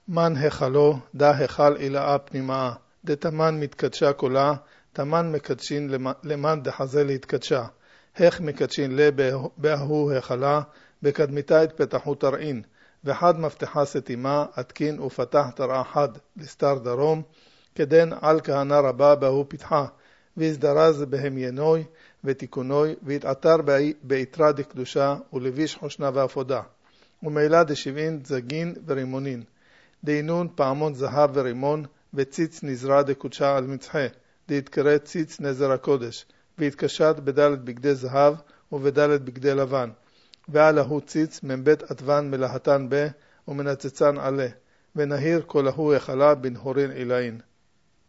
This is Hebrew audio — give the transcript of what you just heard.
מן החלו, דה החל אילאה פנימה, דתמן מתקדשה כולה, תמן מקדשין למן דחזה להתקדשה. איך מקדשין לבהו החלה, בקדמיתה התפתחו תרעין, וחד מפתחה סתימה, עתקין ופתח תרעה חד, לסתר דרום, כדן על כהנה רבה בהו פתחה, והזדרז בהם ינוי ותיקונוי, והתעתר ביתרה דקדושה, ולביש חושנה ואפודה. ומעילה דשבעין זגין ורימונין. דינון פעמון זהב ורימון, וציץ נזרה דקודשה על מצחה, דהתקרא ציץ נזר הקודש, והתקשט בדלת בגדי זהב ובדלת בגדי לבן. ועלהו ציץ מבית עטבן מלהתן בה, ומנצצן עלה, ונהיר כלהו החלה בנהורין עילאין.